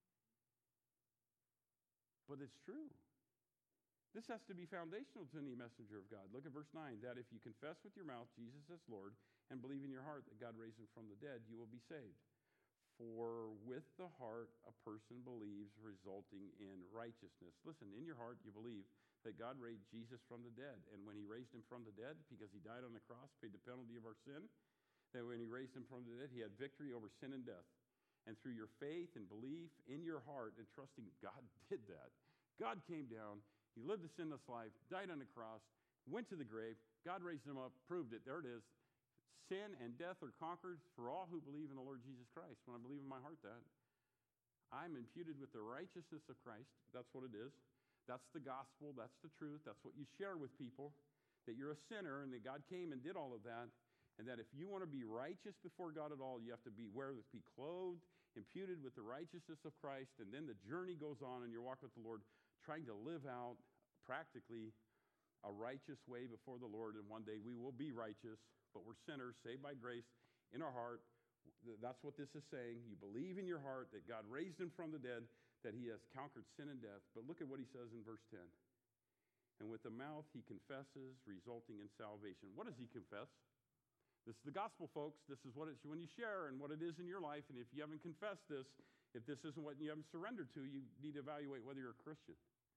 Speaker 1: But it's true. This has to be foundational to any messenger of God. Look at verse 9. That if you confess with your mouth Jesus as Lord and believe in your heart that God raised him from the dead, you will be saved. For with the heart a person believes, resulting in righteousness. Listen, in your heart you believe that God raised Jesus from the dead. And when he raised him from the dead, because he died on the cross, paid the penalty of our sin, that when he raised him from the dead, he had victory over sin and death. And through your faith and belief in your heart and trusting God did that. God came down. He lived a sinless life, died on the cross, went to the grave. God raised him up, proved it. There it is. Sin and death are conquered for all who believe in the Lord Jesus Christ. When I believe in my heart that, I'm imputed with the righteousness of Christ. That's what it is. That's the gospel. That's the truth. That's what you share with people, that you're a sinner and that God came and did all of that. And that if you want to be righteous before God at all, you have to be clothed, imputed with the righteousness of Christ. And then the journey goes on in your walk with the Lord, trying to live out practically a righteous way before the Lord. And one day we will be righteous, but we're sinners, saved by grace in our heart. That's what this is saying. You believe in your heart that God raised him from the dead, that he has conquered sin and death. But look at what he says in verse 10. And with the mouth he confesses, resulting in salvation. What does he confess? This is the gospel, folks. This is what it's when you share and what it is in your life. And if you haven't confessed this, if this isn't what you haven't surrendered to, you need to evaluate whether you're a Christian.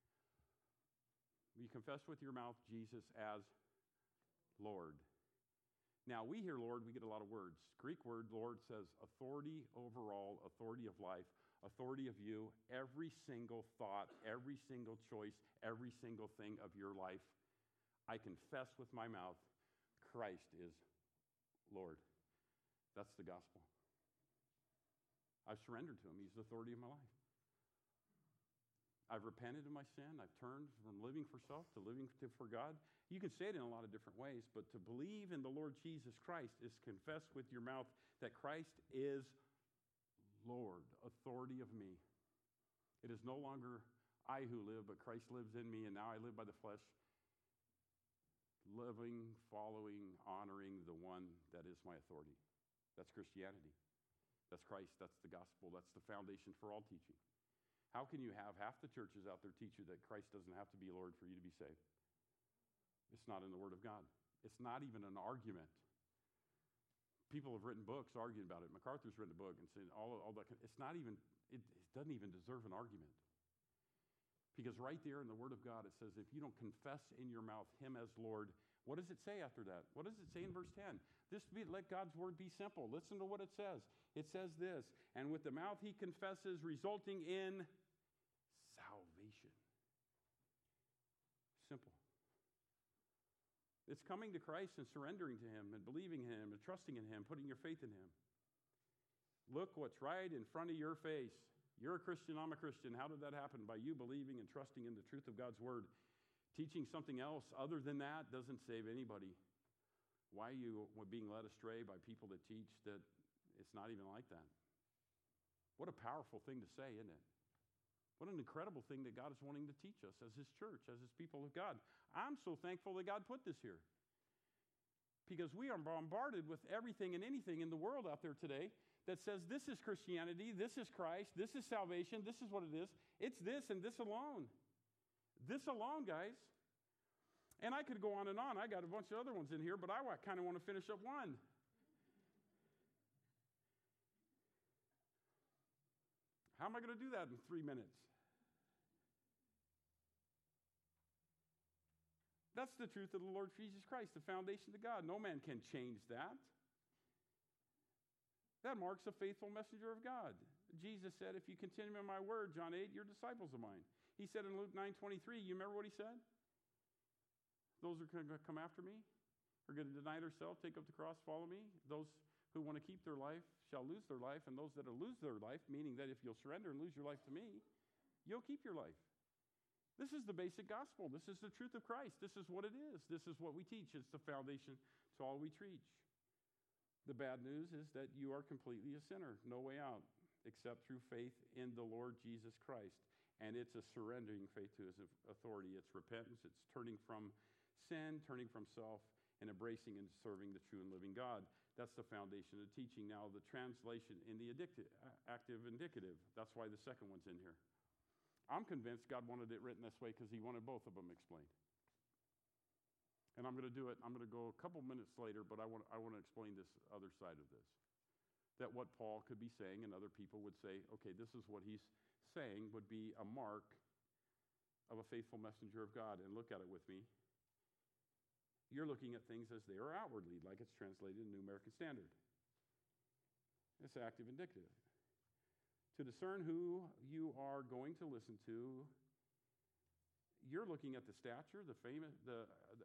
Speaker 1: You confess with your mouth Jesus as Lord. Now, we hear Lord, we get a lot of words. Greek word Lord says authority overall, authority of life, authority of you, every single thought, every single choice, every single thing of your life. I confess with my mouth, Christ is Lord. That's the gospel. I've surrendered to him. He's the authority of my life. I've repented of my sin. I've turned from living for self to living for God. You can say it in a lot of different ways, but to believe in the Lord Jesus Christ is confess with your mouth that Christ is Lord, authority of me. It is no longer I who live, but Christ lives in me, and now I live by the flesh, living, following, honoring the one that is my authority. That's Christianity. That's Christ. That's the gospel. That's the foundation for all teaching. How can you have half the churches out there teach you that Christ doesn't have to be Lord for you to be saved? It's not in the Word of God. It's not even an argument. People have written books arguing about it. MacArthur's written a book and said all that. It's not even, it doesn't even deserve an argument. Because right there in the Word of God, it says, if you don't confess in your mouth him as Lord, what does it say after that? What does it say in verse 10? Let God's word be simple. Listen to what it says. It says this, and with the mouth he confesses, resulting in salvation. Simple. It's coming to Christ and surrendering to him and believing him and trusting in him, putting your faith in him. Look what's right in front of your face. You're a Christian, I'm a Christian. How did that happen? By you believing and trusting in the truth of God's word. Teaching something else other than that doesn't save anybody. Why are you being led astray by people that teach that it's not even like that? What a powerful thing to say, isn't it? What an incredible thing that God is wanting to teach us as his church, as his people of God. I'm so thankful that God put this here. Because we are bombarded with everything and anything in the world out there today that says this is Christianity, this is Christ, this is salvation, this is what it is. It's this and this alone. This alone, guys. And I could go on and on. I got a bunch of other ones in here, but I kind of want to finish up one. How am I going to do that in 3 minutes? That's the truth of the Lord Jesus Christ, the foundation of God. No man can change that. That marks a faithful messenger of God. Jesus said, if you continue in my word, John 8, you're disciples of mine. He said in Luke 9:23, you remember what he said? Those who are going to come after me are going to deny themselves, take up the cross, follow me. Those who want to keep their life shall lose their life, and those that will lose their life, meaning that if you'll surrender and lose your life to me, you'll keep your life. This is the basic gospel. This is the truth of Christ. This is what it is. This is what we teach. It's the foundation to all we teach. The bad news is that you are completely a sinner, no way out, except through faith in the Lord Jesus Christ. And it's a surrendering faith to his authority. It's repentance. It's turning from sin, turning from self, and embracing and serving the true and living God. That's the foundation of the teaching. Now, the translation in the active indicative, that's why the second one's in here. I'm convinced God wanted it written this way because he wanted both of them explained. And I'm going to do it. I'm going to go a couple minutes later, but I want to explain this other side of this. That what Paul could be saying and other people would say, okay, this is what he's saying would be a mark of a faithful messenger of God. And look at it with me. You're looking at things as they are outwardly, like it's translated in New American Standard. It's active indicative. To discern who you are going to listen to, you're looking at the stature, their fame, their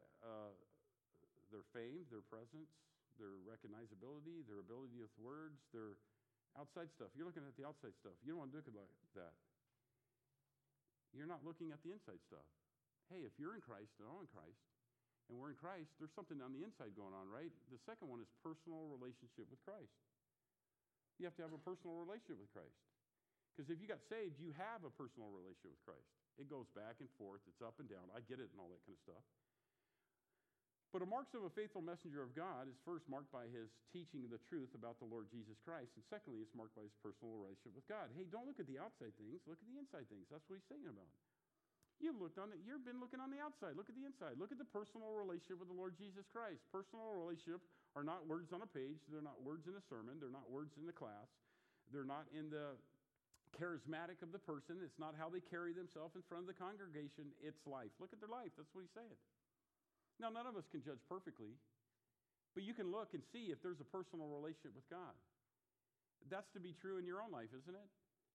Speaker 1: presence, their recognizability, their ability with words, their outside stuff. You're looking at the outside stuff. You don't want to look at that. You're not looking at the inside stuff. Hey, if you're in Christ and I'm in Christ, and we're in Christ, there's something on the inside going on, right? The second one is personal relationship with Christ. You have to have a personal relationship with Christ. Because if you got saved, you have a personal relationship with Christ. It goes back and forth. It's up and down. I get it and all that kind of stuff. But a marks of a faithful messenger of God is first marked by his teaching the truth about the Lord Jesus Christ. And secondly, it's marked by his personal relationship with God. Hey, don't look at the outside things. Look at the inside things. That's what he's saying about. You've been looking on the outside. Look at the inside. Look at the personal relationship with the Lord Jesus Christ. Personal relationship are not words on a page. They're not words in a sermon. They're not words in the class. They're not in the charismatic of the person. It's not how they carry themselves in front of the congregation. It's life. Look at their life. That's what he's saying. Now, none of us can judge perfectly, but you can look and see if there's a personal relationship with God. That's to be true in your own life, isn't it?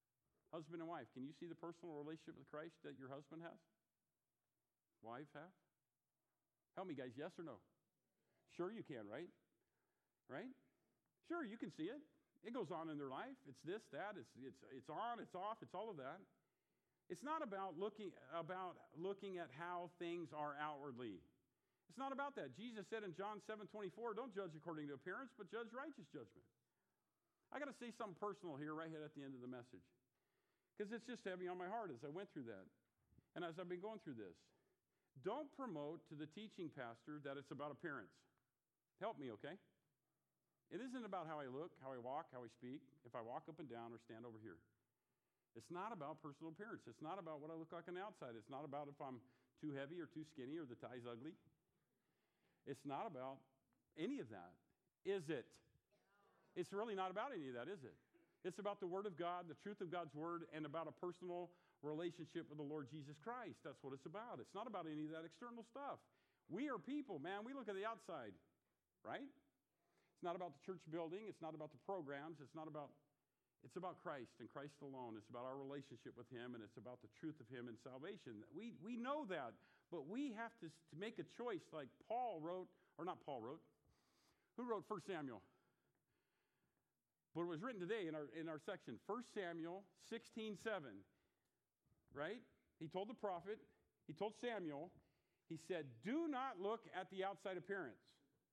Speaker 1: Husband and wife, can you see the personal relationship with Christ that your husband has? Wives have? Help me, guys, yes or no? Sure you can, right? Right? Sure, you can see it. It goes on in their life. It's this, that. It's on, it's off, it's all of that. It's not about looking at how things are outwardly. It's not about that. Jesus said in John 7:24, don't judge according to appearance, but judge righteous judgment. I got to say something personal here right here at the end of the message, because it's just heavy on my heart as I went through that and as I've been going through this. Don't promote to the teaching pastor that it's about appearance. Help me, okay? It isn't about how I look, how I walk, how I speak, if I walk up and down or stand over here. It's not about personal appearance. It's not about what I look like on the outside. It's not about if I'm too heavy or too skinny or the tie's ugly. It's not about any of that, is it? It's really not about any of that, is it? It's about the Word of God, the truth of God's Word, and about a personal relationship with the Lord Jesus Christ. That's what it's about. It's not about any of that external stuff. We are people, man. We look at the outside, right? It's not about the church building. It's not about the programs. It's about Christ and Christ alone. It's about our relationship with Him, and it's about the truth of Him and salvation. We know that, but we have to make a choice like Paul wrote, or not Paul wrote. Who wrote 1 Samuel? But it was written today in our section, 1 Samuel 16:7, right? He told the prophet, he told Samuel, he said, do not look at the outside appearance,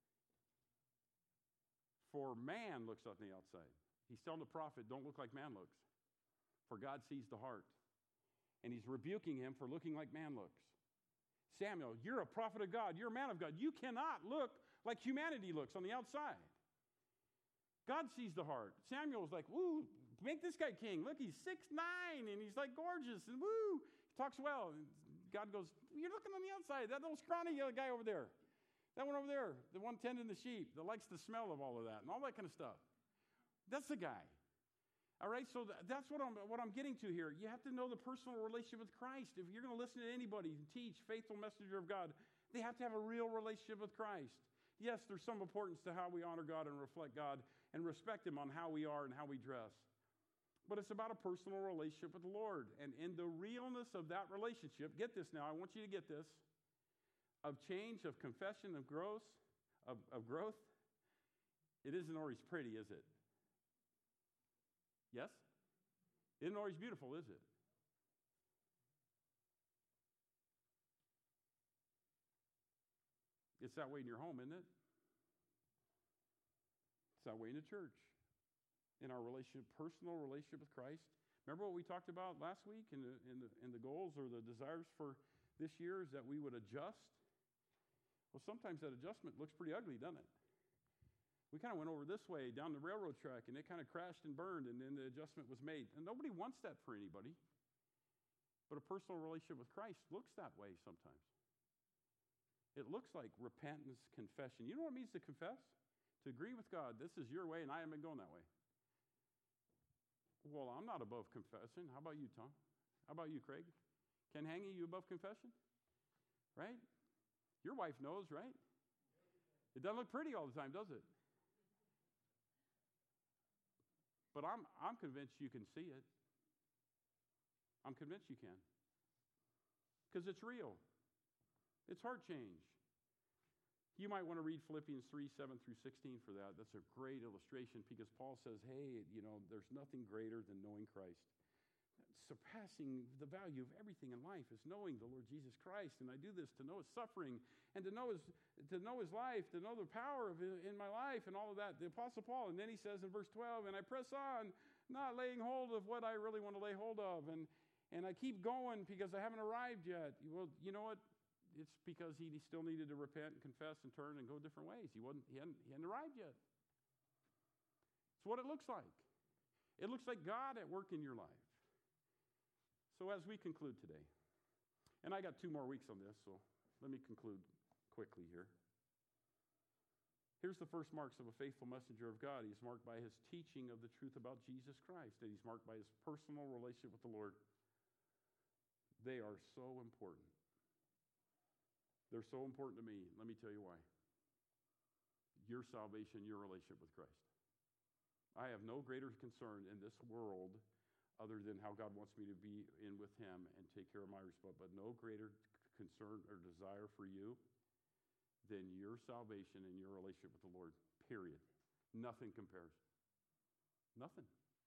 Speaker 1: for man looks on the outside. He's telling the prophet, don't look like man looks, for God sees the heart. And he's rebuking him for looking like man looks. Samuel, you're a prophet of God. You're a man of God. You cannot look like humanity looks on the outside. God sees the heart. Samuel's like, woo, make this guy king. Look, he's 6'9", and he's like gorgeous, and woo, he talks well. And God goes, you're looking on the outside. That little scrawny guy over there. That one over there, the one tending the sheep that likes the smell of all of that and all that kind of stuff. That's the guy. All right, so that's what I'm getting to here. You have to know the personal relationship with Christ. If you're going to listen to anybody and teach, faithful messenger of God, they have to have a real relationship with Christ. Yes, there's some importance to how we honor God and reflect God and respect Him on how we are and how we dress. But it's about a personal relationship with the Lord. And in the realness of that relationship, get this now, I want you to get this, of change, of confession, of growth, it isn't always pretty, is it? Yes? Isn't always beautiful, is it? It's that way in your home, isn't it? It's that way in the church. In our relationship, personal relationship with Christ. Remember what we talked about last week in the goals or the desires for this year is that we would adjust? Well, sometimes that adjustment looks pretty ugly, doesn't it? We kind of went over this way down the railroad track, and it kind of crashed and burned, and then the adjustment was made. And nobody wants that for anybody. But a personal relationship with Christ looks that way sometimes. It looks like repentance, confession. You know what it means to confess? To agree with God, this is your way, and I haven't been going that way. Well, I'm not above confessing. How about you, Tom? How about you, Craig? Ken Hangy, you above confession? Right? Your wife knows, right? It doesn't look pretty all the time, does it? But I'm convinced you can see it. I'm convinced you can. Because it's real. It's heart change. You might want to read Philippians 3:7 through 16 for that. That's a great illustration because Paul says, hey, there's nothing greater than knowing Christ. Surpassing the value of everything in life is knowing the Lord Jesus Christ. And I do this to know His suffering and to know His life, to know the power of in my life and all of that. The Apostle Paul, and then he says in verse 12, and I press on, not laying hold of what I really want to lay hold of. And I keep going because I haven't arrived yet. Well, you know what? It's because he still needed to repent and confess and turn and go different ways. He hadn't arrived yet. It's what it looks like. It looks like God at work in your life. So as we conclude today, and I got 2 more weeks on this, so let me conclude quickly here. Here's the first marks of a faithful messenger of God. He's marked by his teaching of the truth about Jesus Christ, and he's marked by his personal relationship with the Lord. They are so important. They're so important to me. Let me tell you why. Your salvation, your relationship with Christ. I have no greater concern in this world other than how God wants me to be in with him and take care of my responsibility, but no greater concern or desire for you than your salvation and your relationship with the Lord, period. Nothing compares. Nothing.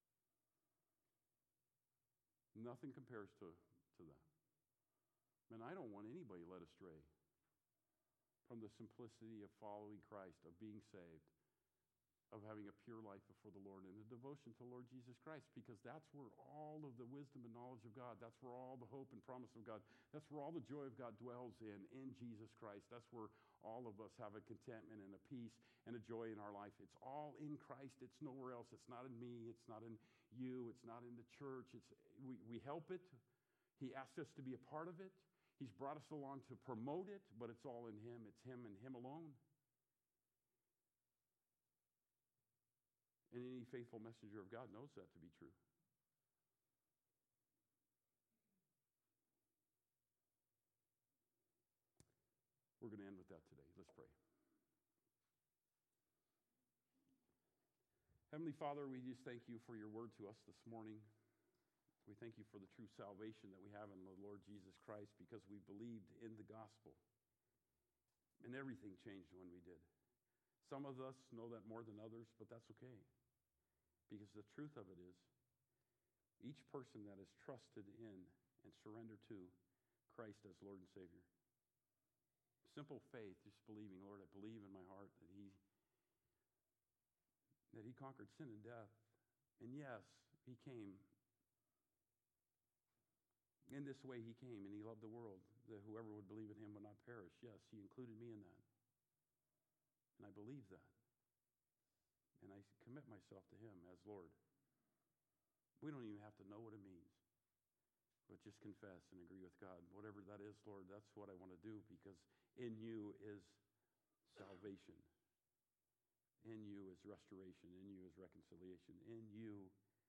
Speaker 1: Nothing compares to that. Man, I don't want anybody led astray from the simplicity of following Christ, of being saved, of having a pure life before the Lord and a devotion to the Lord Jesus Christ, because that's where all of the wisdom and knowledge of God, that's where all the hope and promise of God, that's where all the joy of God dwells in Jesus Christ. That's where all of us have a contentment and a peace and a joy in our life. It's all in Christ. It's nowhere else. It's not in me. It's not in you. It's not in the church. We help it. He asked us to be a part of it. He's brought us along to promote it, but it's all in him. It's him and him alone. And any faithful messenger of God knows that to be true. We're going to end with that today. Let's pray. Heavenly Father, we just thank you for your word to us this morning. We thank you for the true salvation that we have in the Lord Jesus Christ because we believed in the gospel. And everything changed when we did. Some of us know that more than others, but that's okay. Because the truth of it is, each person that is trusted in and surrendered to Christ as Lord and Savior, simple faith, just believing, Lord, I believe in my heart that he conquered sin and death. And yes, he came. In this way he came, and he loved the world, that whoever would believe in him would not perish. Yes, he included me in that. And I believe that. And I commit myself to him as Lord. We don't even have to know what it means, but just confess and agree with God. Whatever that is, Lord, that's what I want to do, because in you is salvation. In you is restoration. In you is reconciliation. In you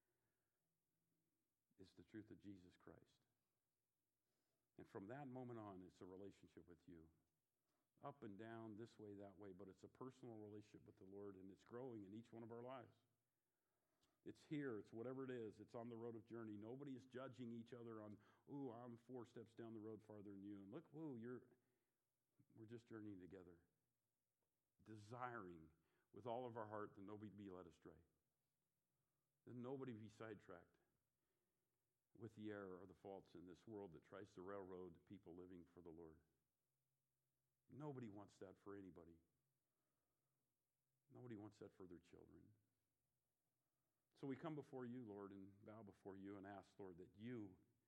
Speaker 1: is the truth of Jesus Christ. And from that moment on, it's a relationship with you. Up and down, this way, that way, but it's a personal relationship with the Lord, and it's growing in each one of our lives. It's here, it's whatever it is, it's on the road of journey. Nobody is judging each other on, ooh, I'm 4 steps down the road farther than you, and look, ooh, we're just journeying together, desiring with all of our heart that nobody be led astray, that nobody be sidetracked with the error or the faults in this world that tries to railroad people living for the Lord. Nobody wants that for anybody. Nobody wants that for their children. So we come before you, Lord, and bow before you and ask, Lord, that you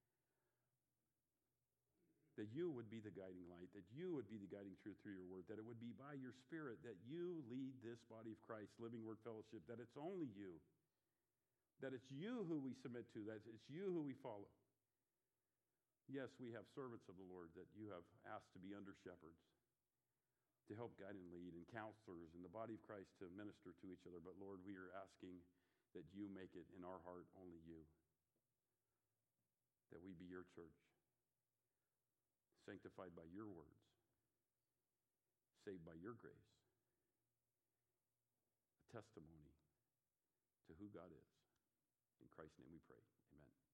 Speaker 1: would be the guiding light, that you would be the guiding truth through your word, that it would be by your Spirit that you lead this body of Christ, Living Word Fellowship, that it's only you, that it's you who we submit to, that it's you who we follow. Yes, we have servants of the Lord that you have asked to be under shepherds, to help guide and lead, and counselors in the body of Christ to minister to each other. But Lord, we are asking that you make it in our heart only you, that we be your church, sanctified by your words, saved by your grace, a testimony to who God is. In Christ's name we pray. Amen.